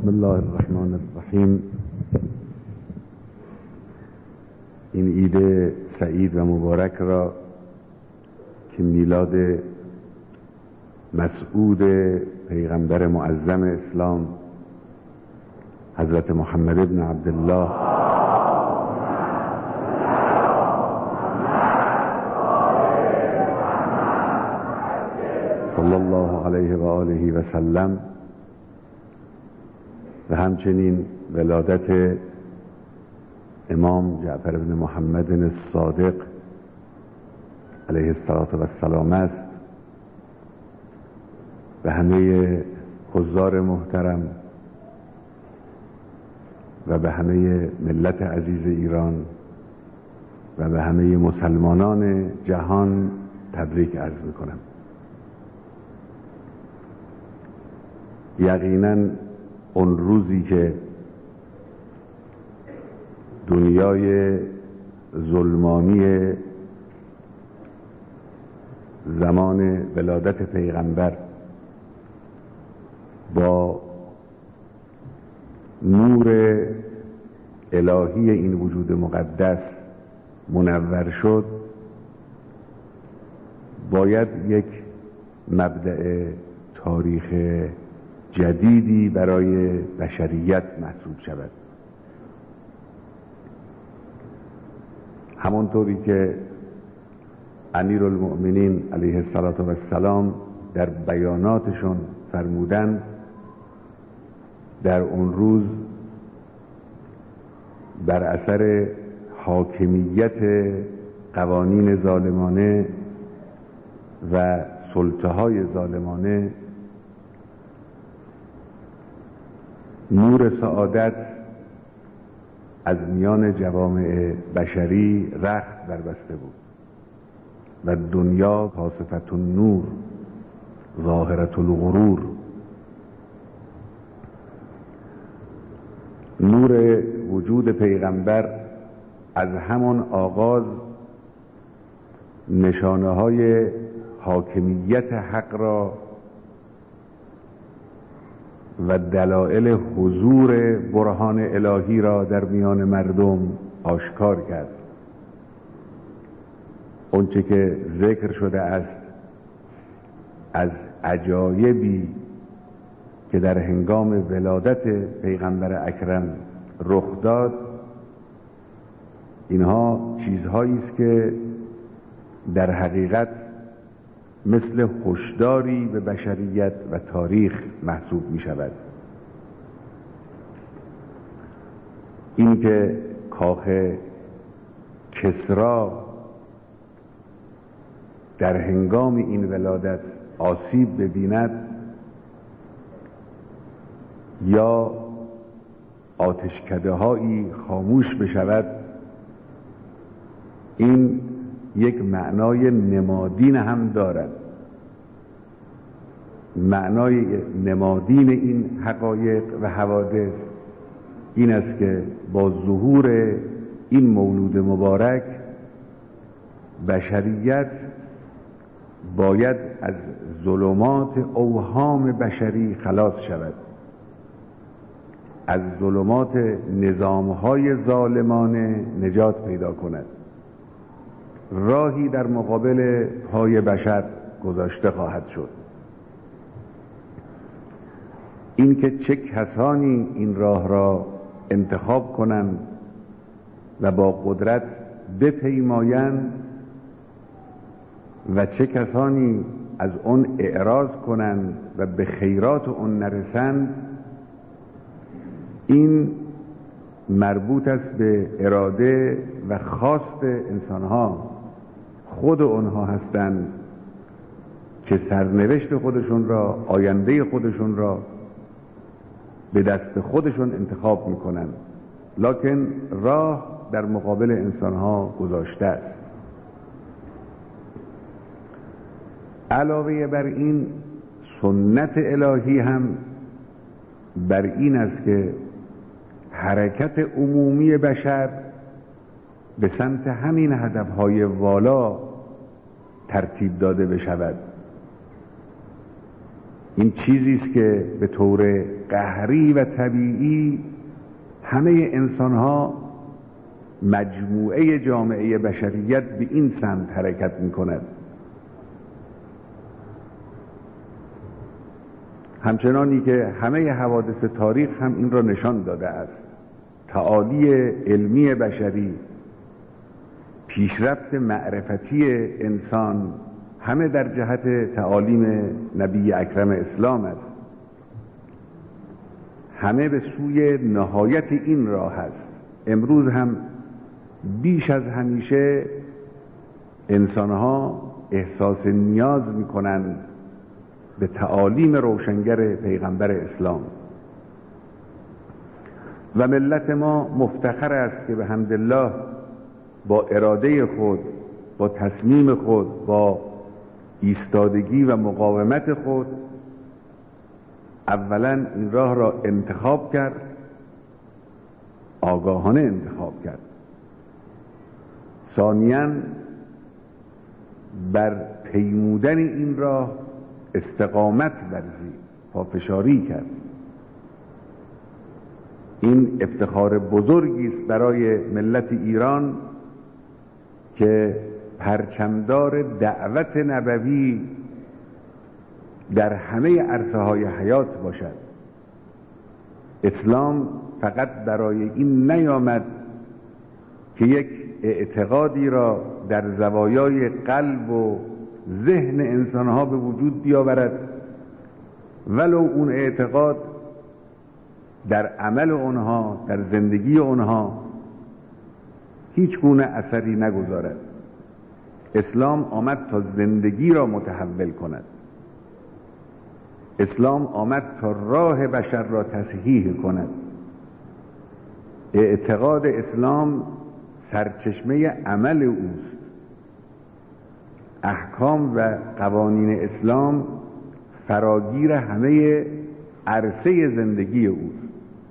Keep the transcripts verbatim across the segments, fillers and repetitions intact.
بسم الله الرحمن الرحیم. این عید سعید و مبارک را که میلاد مسعود پیغمبر معظم اسلام حضرت محمد ابن عبدالله صلی الله علیه و آله و سلم و همچنین ولادت امام جعفر بن محمد الصادق علیه السلام است و همه حضار محترم و به همه ملت عزیز ایران و به همه مسلمانان جهان تبریک عرض میکنم. یقینا اون روزی که دنیای ظلمانی زمان ولادت پیغمبر با نور الهی این وجود مقدس منور شد، باید یک مبدأ تاریخ جدیدی برای بشریت محسوب شود. همانطوری که امیرالمؤمنین علیه السلام در بیاناتشون فرمودند، در اون روز بر اثر حاکمیت قوانین ظالمانه و سلطه‌های ظالمانه نور سعادت از میان جوامع بشری رخت بربسته بود و دنیا کاسفة النور ظاهرة الغرور. نور وجود پیغمبر از همان آغاز نشانه های حاکمیت حق را و دلائل حضور برهان الهی را در میان مردم آشکار کرد. اونچه که ذکر شده است از عجایبی که در هنگام ولادت پیغمبر اکرم رخ داد، اینها چیزهایی است که در حقیقت مثل هشداری به بشریت و تاریخ محسوب می شود. این که کاخ کسرا در هنگام این ولادت آسیب ببیند یا آتشکده هایی خاموش بشود، این یک معنای نمادین هم دارد. معنای نمادین این حقایق و حوادث این است که با ظهور این مولود مبارک بشریت باید از ظلمات اوهام بشری خلاص شود، از ظلمات نظامهای ظالمانه نجات پیدا کند. راهی در مقابل پای بشر گذاشته خواهد شد. این که چه کسانی این راه را انتخاب کنند و با قدرت بپیمایند و چه کسانی از اون اعراض کنند و به خیرات اون نرسند، این مربوط است به اراده و خواست انسانها. خود اونها هستند که سرنوشت خودشون را، آینده خودشون را به دست خودشون انتخاب میکنند، لکن راه در مقابل انسانها گذاشته است. علاوه بر این، سنت الهی هم بر این است که حرکت عمومی بشر به سمت همین هدفهای والا ترتیب داده بشود. این چیزی است که به طور قهری و طبیعی همه انسان‌ها، مجموعه جامعه بشریت به این سمت حرکت می‌کند. همچنانی که همه حوادث تاریخ هم این را نشان داده است. تعالی علمی بشری، پیشرفت معرفتی انسان همه در جهت تعالیم نبی اکرم اسلام است. همه به سوی نهایت این راه است. امروز هم بیش از همیشه انسانها احساس نیاز می‌کنند به تعالیم روشنگر پیغمبر اسلام و ملت ما مفتخر است که به حمدالله با اراده خود، با تصمیم خود، با ایستادگی و مقاومت خود اولا این راه را انتخاب کرد، آگاهانه انتخاب کرد. ثانیاً بر پیمودن این راه استقامت ورزید، پافشاری کرد. این افتخار بزرگی است برای ملت ایران که پرچمدار دعوت نبوی در همه عرصه‌های حیات باشد. اسلام فقط برای این نیامد که یک اعتقادی را در زوایای قلب و ذهن انسانها به وجود بیاورد، ولو اون اعتقاد در عمل اونها، در زندگی اونها هیچ گونه اثری نگذارد. اسلام آمد تا زندگی را متحول کند. اسلام آمد تا راه بشر را تصحیح کند. اعتقاد اسلام سرچشمه عمل اوست. احکام و قوانین اسلام فراگیر همه عرصه زندگی اوست.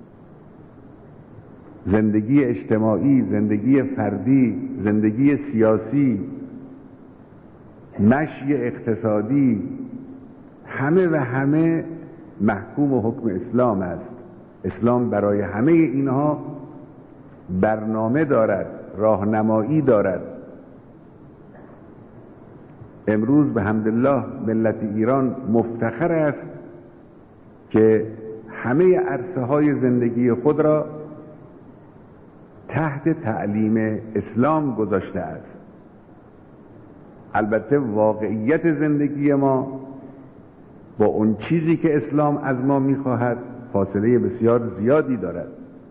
زندگی اجتماعی، زندگی فردی، زندگی سیاسی، مشی اقتصادی، همه و همه محکوم و حکم اسلام است. اسلام برای همه اینها برنامه دارد، راهنمایی دارد. امروز به حمدالله ملت ایران مفتخر است که همه عرصه های زندگی خود را تحت تعلیم اسلام گذاشته است. البته واقعیت زندگی ما با اون چیزی که اسلام از ما میخواهد فاصله بسیار زیادی دارد،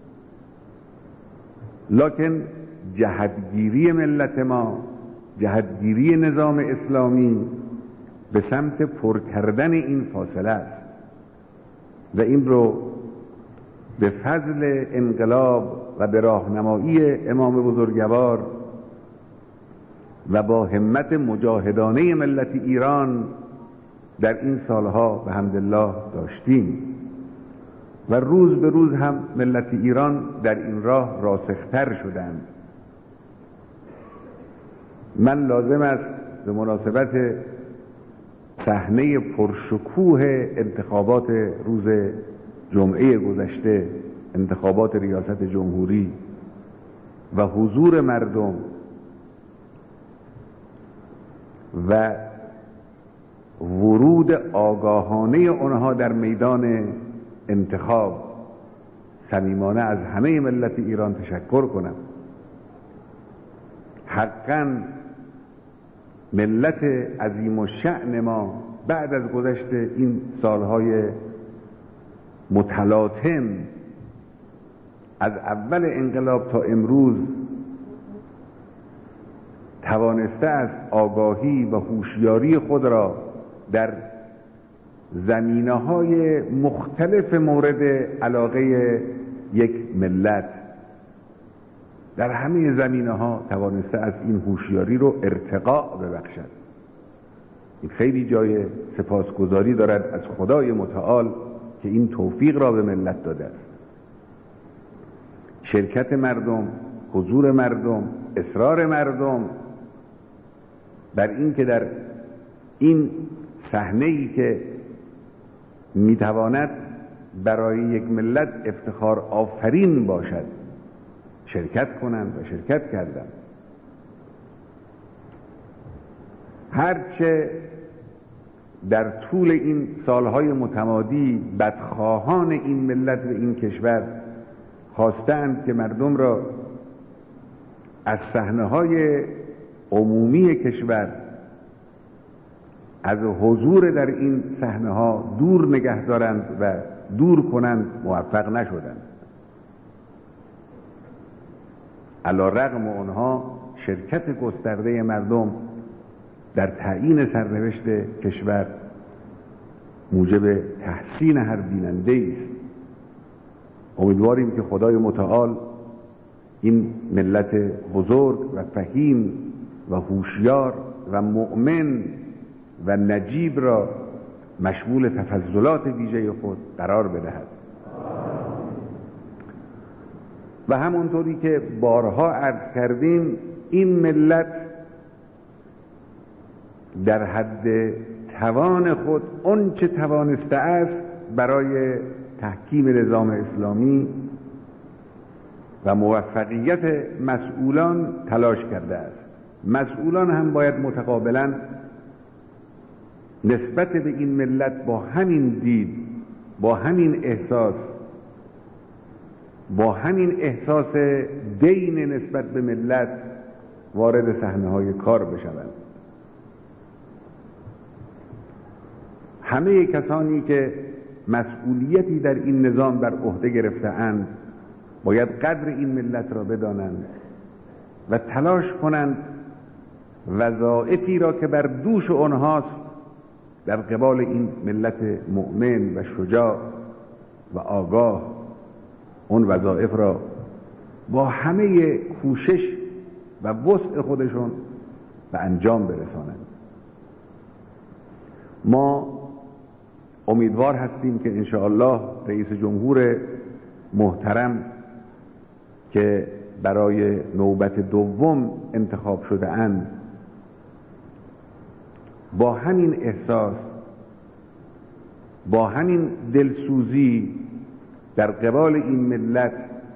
لکن جهتگیری ملت ما، جهتگیری نظام اسلامی به سمت پر کردن این فاصله است و این رو به فضل انقلاب و به راهنمایی امام بزرگوار و با همت مجاهدانه ملت ایران در این سالها به حمدالله داشتیم و روز به روز هم ملت ایران در این راه راسختر شدند. من لازم است به مناسبت صحنه پرشکوه انتخابات روز جمعه گذشته، انتخابات ریاست جمهوری و حضور مردم و ورود آگاهانه آنها در میدان انتخاب صمیمانه از همه ملت ایران تشکر کنم. حقاً ملت عظیم الشأن ما بعد از گذشت این سالهای متلاطم از اول انقلاب تا امروز توانسته است آگاهی و هوشیاری خود را در زمینه‌های مختلف مورد علاقه یک ملت در همه زمینه‌ها توانسته است این هوشیاری رو ارتقا ببخشد. این خیلی جای سپاسگزاری دارد از خدای متعال که این توفیق را به ملت داده است. شرکت مردم، حضور مردم، اصرار مردم بر این که در این صحنه‌ای که میتواند برای یک ملت افتخار آفرین باشد. شرکت کنند و شرکت کردند. هرچه در طول این سالهای متمادی بدخواهان این ملت و این کشور خواستند که مردم را از صحنه‌های عمومی کشور، از حضور در این صحنه‌ها دور نگه دارند و دور کنند، موفق نشدند. علی رغم آنها شرکت گسترده مردم در تعیین سرنوشت کشور موجب تحسین هر بیننده است. امیدواریم که خدای متعال این ملت بزرگ و فهیم و هوشیار و مؤمن و نجیب را مشمول تفضلات ویژه خود قرار بدهد. و همونطوری که بارها عرض کردیم، این ملت در حد توان خود اون چه توانسته است برای تحکیم نظام اسلامی و موفقیت مسئولان تلاش کرده است. مسئولان هم باید متقابلا نسبت به این ملت با همین دید، با همین احساس، با همین احساس دین نسبت به ملت وارد صحنه‌های کار بشوند. همه کسانی که مسئولیتی در این نظام بر عهده گرفته‌اند باید قدر این ملت را بدانند و تلاش کنند وظایفی را که بر دوش آنهاست در قبال این ملت مؤمن و شجاع و آگاه، اون وظایف را با همه کوشش و وسع خودشون به انجام برسانند. ما امیدوار هستیم که انشاءالله رئیس جمهور محترم که برای نوبت دوم انتخاب شده اند با همین احساس، با همین دلسوزی در قبال این ملت،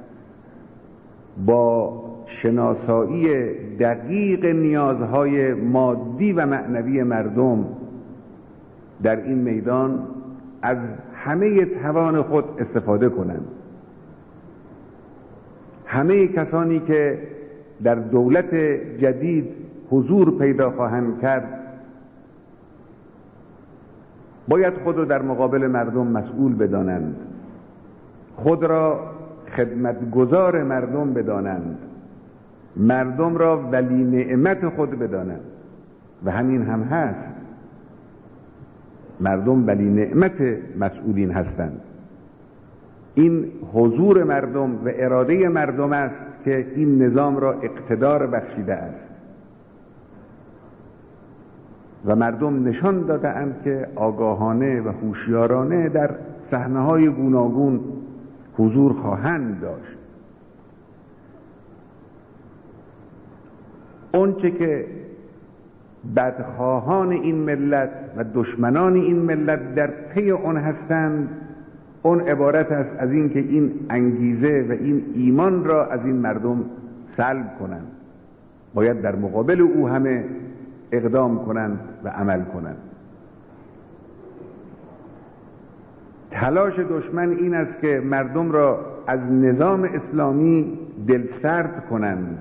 با شناسایی دقیق نیازهای مادی و معنوی مردم در این میدان از همه توان خود استفاده کنند. همه کسانی که در دولت جدید حضور پیدا خواهند کرد باید خود را در مقابل مردم مسئول بدانند، خود را خدمتگزار مردم بدانند، مردم را ولی نعمت خود بدانند. و همین هم هست، مردم ولی نعمت مسئولین هستند. این حضور مردم و اراده مردم است که این نظام را اقتدار بخشیده است و مردم نشان داده اند که آگاهانه و هوشیارانه در صحنه‌های گوناگون حضور خواهند داشت. اونچه که بدخواهان این ملت و دشمنان این ملت در پی آن هستند، اون عبارت است از این که این انگیزه و این ایمان را از این مردم سلب کنند. باید در مقابل او همه اقدام کنند و عمل کنند. تلاش دشمن این است که مردم را از نظام اسلامی دلسرد کنند.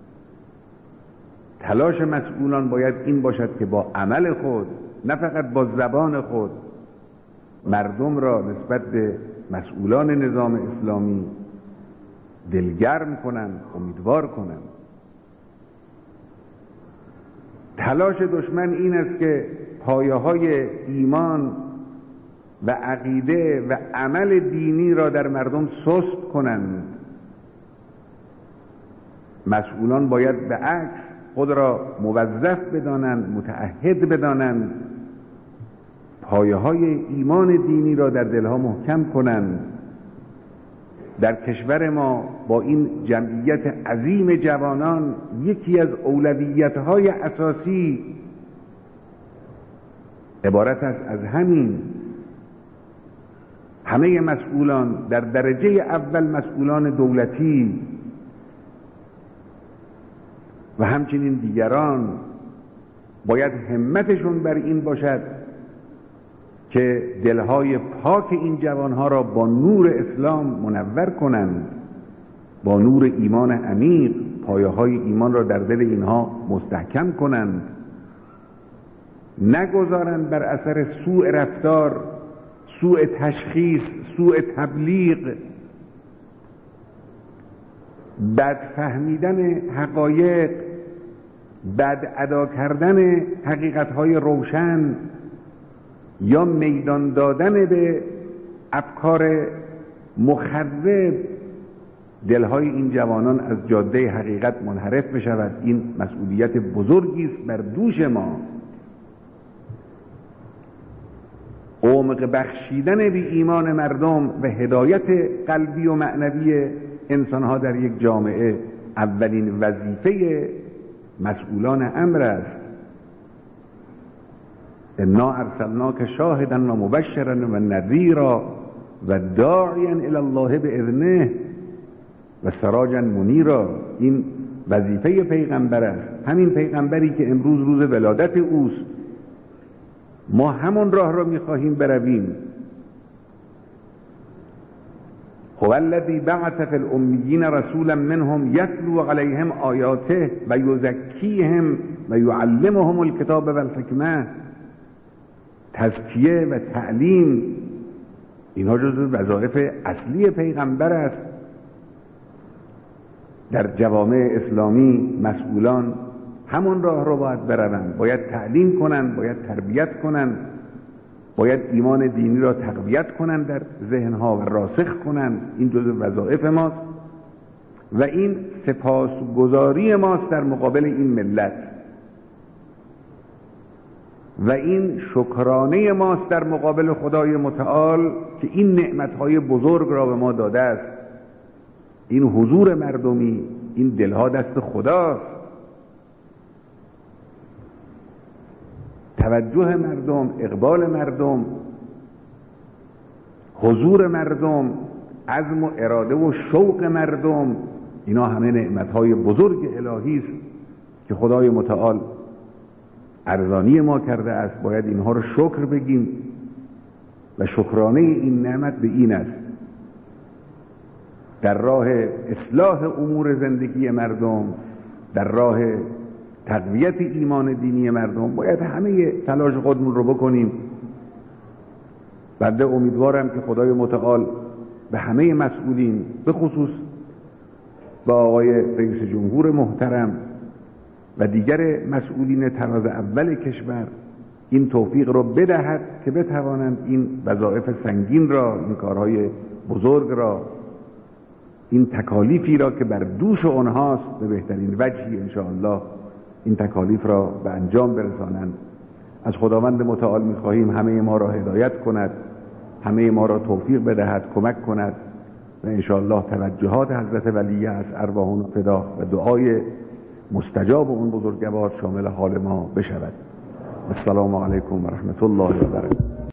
تلاش مسئولان باید این باشد که با عمل خود، نه فقط با زبان خود، مردم را نسبت به مسئولان نظام اسلامی دلگرم کنند، امیدوار کنند. تلاش دشمن این است که پایه‌های ایمان و عقیده و عمل دینی را در مردم سست کنند. مسئولان باید به عکس خود را موظف بدانند، متعهد بدانند، پایه‌های ایمان دینی را در دلها محکم کنند. در کشور ما با این جمعیت عظیم جوانان یکی از اولویت‌های اساسی عبارت است از همین همه مسئولان در درجه اول مسئولان دولتی و همچنین دیگران باید همتشون بر این باشد که دلهای پاک این جوانها را با نور اسلام منور کنند، با نور ایمان عمیق پایه های ایمان را در دل اینها مستحکم کنند، نگذارند بر اثر سوء رفتار، سوء تشخیص، سوء تبلیغ، بد فهمیدن حقایق، بد ادا کردن حقیقت‌های روشن یا میدان دادن به افکار مخرب دلهای این جوانان از جاده حقیقت منحرف بشود. این مسئولیت بزرگی است بر دوش ما. عمق بخشیدن به ایمان مردم و هدایت قلبی و معنوی انسانها در یک جامعه اولین وظیفه مسئولان امر است. انا ارسلناک شاهدا و مبشرا و نذیرا و داعیا الی الله باذنه و سراجا منیرا. این وظیفه پیغمبر است، همین پیغمبری که امروز روز ولادت اوست. ما همون راه را میخواهیم برویم. هو الذی بعث فی الامیین رسولا منهم یتلو علیهم آیاته و یزکیهم و یعلمهم الکتاب و الحکمه. تزکیه و تعلیم اینها جزو وظایف اصلی پیغمبر است. در جوامع اسلامی مسئولان همون راه رو باید بروند، باید تعلیم کنند، باید تربیت کنند، باید ایمان دینی را تقویت کنند در ذهنها و راسخ کنند. این جزو وظایف ماست و این سپاسگزاری ماست در مقابل این ملت و این شکرانه ماست در مقابل خدای متعال که این نعمتهای بزرگ را به ما داده است. این حضور مردمی، این دلها دست خداست. توجه مردم، اقبال مردم، حضور مردم، عزم و اراده و شوق مردم، اینا همه نعمتهای بزرگ الهی است که خدای متعال ارزانی ما کرده است. باید اینها رو شکر بگیم و شکرانه این نعمت به این است: در راه اصلاح امور زندگی مردم، در راه تقویت ایمان دینی مردم باید همه تلاش خودمون رو بکنیم. بنده امیدوارم که خدای متعال به همه مسئولین، به خصوص با آقای رئیس جمهور محترم و دیگر مسئولین تراز اول کشور این توفیق رو بدهد که بتوانند این وظایف سنگین را، این کارهای بزرگ را، این تکالیفی را که بر دوش آنهاست به بهترین وجهی انشاءالله این تکالیف را به انجام برسانند. از خداوند متعال می‌خواهیم همه ما را هدایت کند، همه ما را توفیق بدهد، کمک کند و انشاءالله توجهات حضرت ولی از ارواحون فدا و دعای مستجاب اون بزرگوار شامل حال ما بشود. السلام علیکم و رحمت الله و برکاته.